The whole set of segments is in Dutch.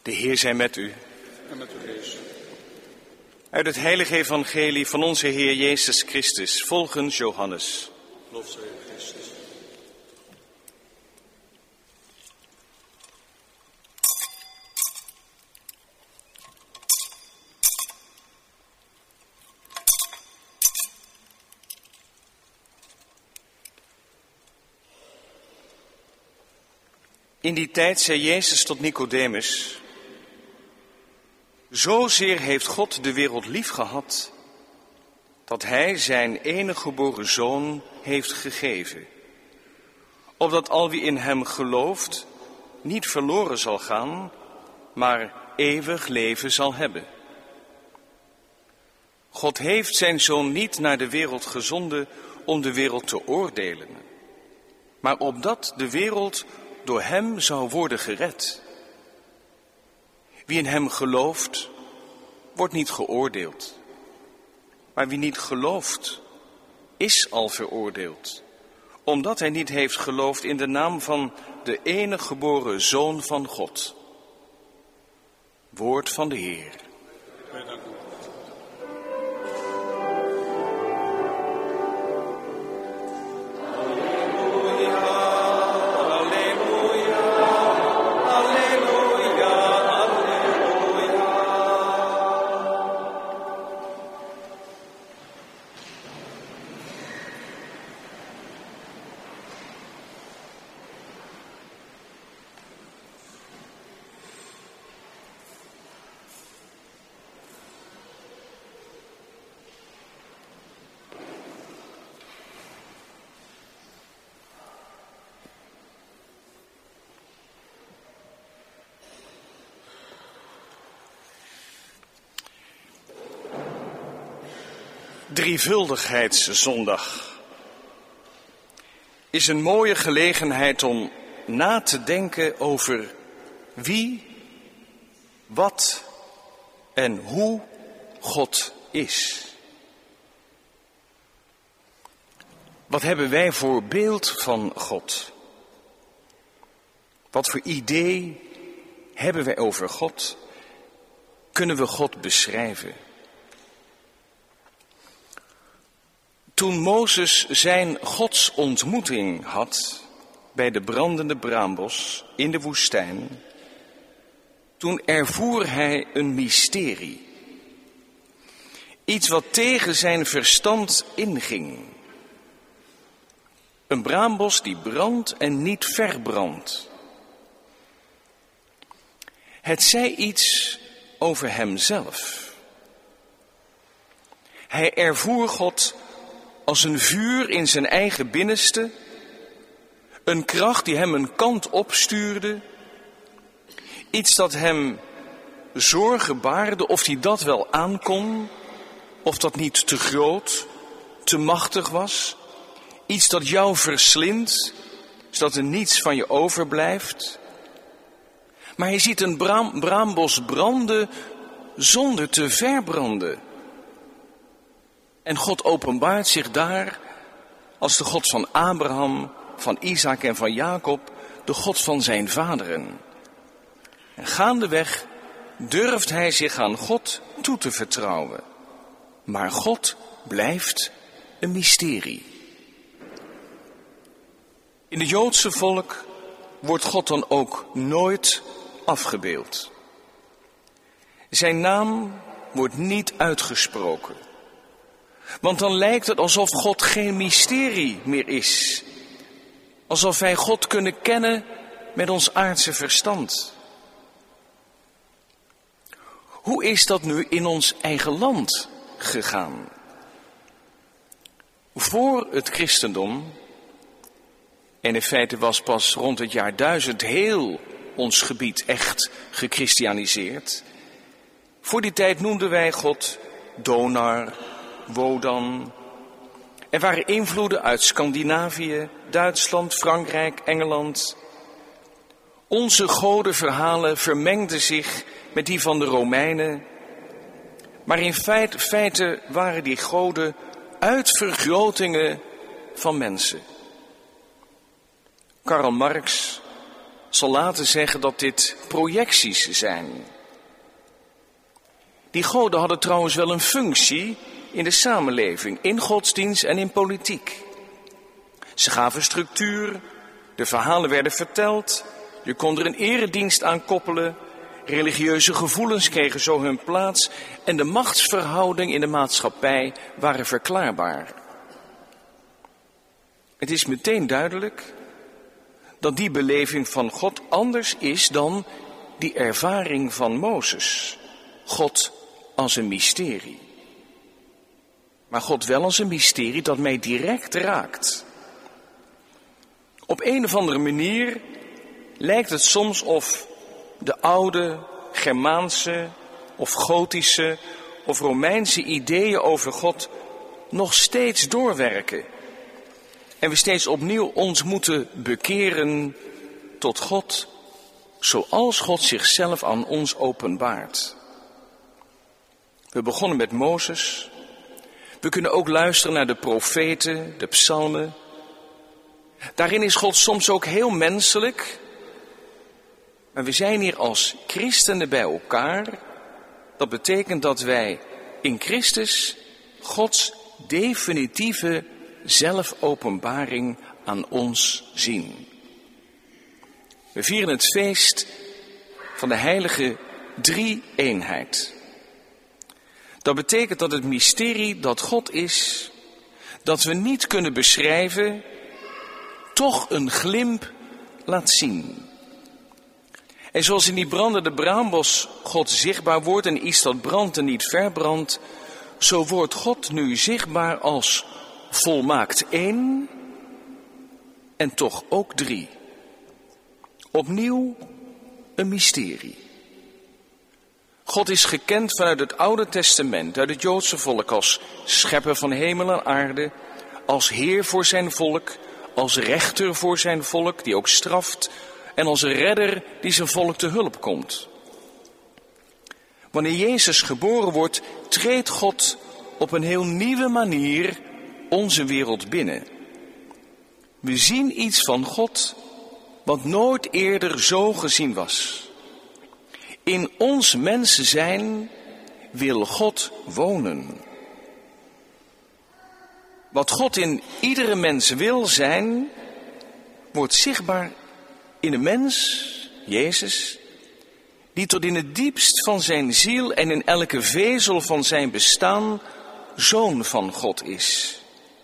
De Heer zij met u. En met uw geest. Uit het heilige evangelie van onze Heer Jezus Christus, volgens Johannes. Lof zij u, Christus. In die tijd zei Jezus tot Nicodemus: Zozeer heeft God de wereld lief gehad, dat hij zijn enige geboren zoon heeft gegeven, opdat al wie in hem gelooft niet verloren zal gaan, maar eeuwig leven zal hebben. God heeft zijn zoon niet naar de wereld gezonden om de wereld te oordelen, maar opdat de wereld door hem zou worden gered. Wie in hem gelooft, wordt niet geoordeeld. Maar wie niet gelooft, is al veroordeeld, omdat hij niet heeft geloofd in de naam van de enige geboren Zoon van God. Woord van de Heer. Drievuldigheidszondag is een mooie gelegenheid om na te denken over wie, wat en hoe God is. Wat hebben wij voor beeld van God? Wat voor idee hebben wij over God? Kunnen we God beschrijven? Toen Mozes zijn godsontmoeting had bij de brandende braambos in de woestijn, toen ervoer hij een mysterie. Iets wat tegen zijn verstand inging. Een braambos die brandt en niet verbrandt. Het zei iets over hemzelf. Hij ervoer God als een vuur in zijn eigen binnenste, een kracht die hem een kant opstuurde, iets dat hem zorgen baarde of hij dat wel aankon, of dat niet te groot, te machtig was, iets dat jou verslindt, zodat er niets van je overblijft. Maar je ziet een braambos branden zonder te verbranden. En God openbaart zich daar als de God van Abraham, van Isaac en van Jacob, de God van zijn vaderen. En gaandeweg durft hij zich aan God toe te vertrouwen. Maar God blijft een mysterie. In het Joodse volk wordt God dan ook nooit afgebeeld. Zijn naam wordt niet uitgesproken. Want dan lijkt het alsof God geen mysterie meer is. Alsof wij God kunnen kennen met ons aardse verstand. Hoe is dat nu in ons eigen land gegaan? Voor het christendom, en in feite was pas rond het jaar 1000 heel ons gebied echt gechristianiseerd. Voor die tijd noemden wij God Donar, Wodan. Er waren invloeden uit Scandinavië, Duitsland, Frankrijk, Engeland. Onze godenverhalen vermengden zich met die van de Romeinen. Maar in feite waren die goden uitvergrotingen van mensen. Karl Marx zal later zeggen dat dit projecties zijn. Die goden hadden trouwens wel een functie in de samenleving, in godsdienst en in politiek. Ze gaven structuur, de verhalen werden verteld, je kon er een eredienst aan koppelen, religieuze gevoelens kregen zo hun plaats en de machtsverhoudingen in de maatschappij waren verklaarbaar. Het is meteen duidelijk dat die beleving van God anders is dan die ervaring van Mozes. God als een mysterie. Maar God wel als een mysterie dat mij direct raakt. Op een of andere manier lijkt het soms of de oude Germaanse of Gotische of Romeinse ideeën over God nog steeds doorwerken. En we steeds opnieuw ons moeten bekeren tot God, zoals God zichzelf aan ons openbaart. We begonnen met Mozes. We kunnen ook luisteren naar de profeten, de psalmen. Daarin is God soms ook heel menselijk. Maar we zijn hier als christenen bij elkaar. Dat betekent dat wij in Christus Gods definitieve zelfopenbaring aan ons zien. We vieren het feest van de heilige drie-eenheid. Dat betekent dat het mysterie dat God is, dat we niet kunnen beschrijven, toch een glimp laat zien. En zoals in die brandende braambos God zichtbaar wordt en iets dat brandt en niet verbrandt, zo wordt God nu zichtbaar als volmaakt één en toch ook drie. Opnieuw een mysterie. God is gekend vanuit het Oude Testament, uit het Joodse volk, als schepper van hemel en aarde, als heer voor zijn volk, als rechter voor zijn volk, die ook straft, en als redder die zijn volk te hulp komt. Wanneer Jezus geboren wordt, treedt God op een heel nieuwe manier onze wereld binnen. We zien iets van God wat nooit eerder zo gezien was. In ons mensen zijn wil God wonen. Wat God in iedere mens wil zijn, wordt zichtbaar in de mens, Jezus, die tot in het diepst van zijn ziel en in elke vezel van zijn bestaan zoon van God is.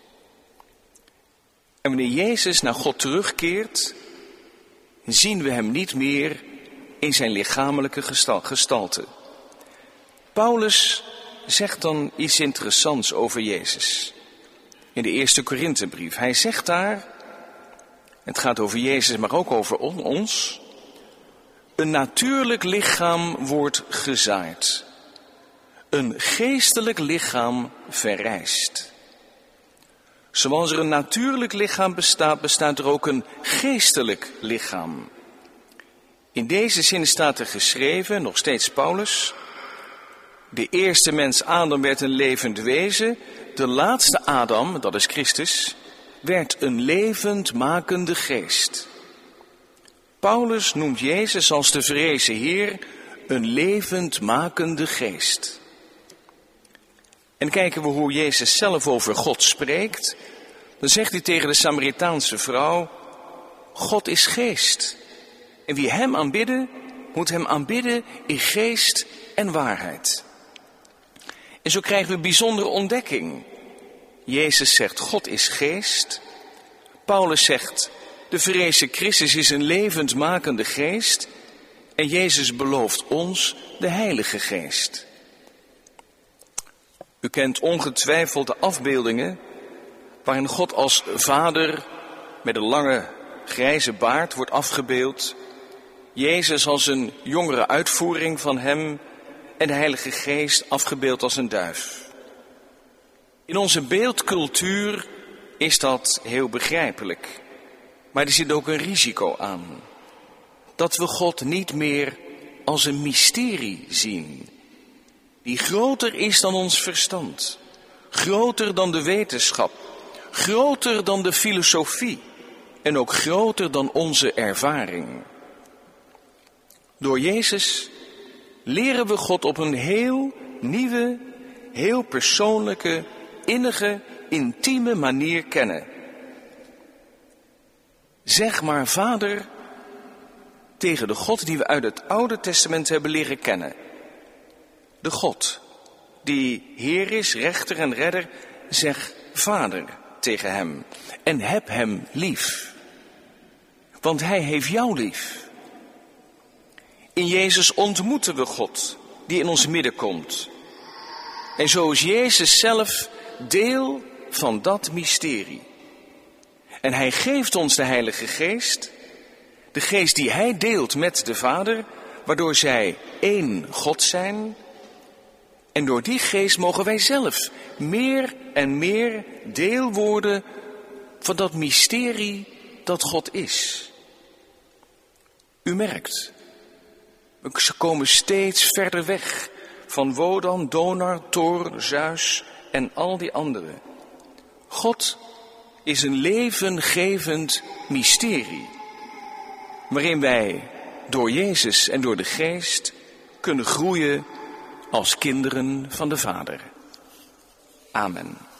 En wanneer Jezus naar God terugkeert, zien we hem niet meer in zijn lichamelijke gestalte. Paulus zegt dan iets interessants over Jezus. In de eerste Korinthebrief. Hij zegt daar, het gaat over Jezus, maar ook over ons. Een natuurlijk lichaam wordt gezaaid. Een geestelijk lichaam verrijst. Zoals er een natuurlijk lichaam bestaat, bestaat er ook een geestelijk lichaam. In deze zin staat er geschreven, nog steeds Paulus, de eerste mens Adam werd een levend wezen, de laatste Adam, dat is Christus, werd een levendmakende geest. Paulus noemt Jezus als de verrezen Heer een levendmakende geest. En kijken we hoe Jezus zelf over God spreekt, dan zegt hij tegen de Samaritaanse vrouw, God is geest. En wie hem aanbidden, moet hem aanbidden in geest en waarheid. En zo krijgen we een bijzondere ontdekking. Jezus zegt, God is geest. Paulus zegt, de verrezen Christus is een levendmakende geest. En Jezus belooft ons de Heilige Geest. U kent ongetwijfeld de afbeeldingen waarin God als vader met een lange grijze baard wordt afgebeeld. Jezus als een jongere uitvoering van hem en de Heilige Geest afgebeeld als een duif. In onze beeldcultuur is dat heel begrijpelijk, maar er zit ook een risico aan. Dat we God niet meer als een mysterie zien, die groter is dan ons verstand, groter dan de wetenschap, groter dan de filosofie en ook groter dan onze ervaring. Door Jezus leren we God op een heel nieuwe, heel persoonlijke, innige, intieme manier kennen. Zeg maar Vader tegen de God die we uit het Oude Testament hebben leren kennen. De God die Heer is, rechter en redder, zeg Vader tegen hem en heb hem lief. Want hij heeft jou lief. In Jezus ontmoeten we God die in ons midden komt. En zo is Jezus zelf deel van dat mysterie. En hij geeft ons de Heilige Geest, de geest die hij deelt met de Vader, waardoor zij één God zijn. En door die geest mogen wij zelf meer en meer deel worden van dat mysterie dat God is. U merkt, ze komen steeds verder weg van Wodan, Donar, Thor, Zeus en al die anderen. God is een levengevend mysterie, waarin wij door Jezus en door de Geest kunnen groeien als kinderen van de Vader. Amen.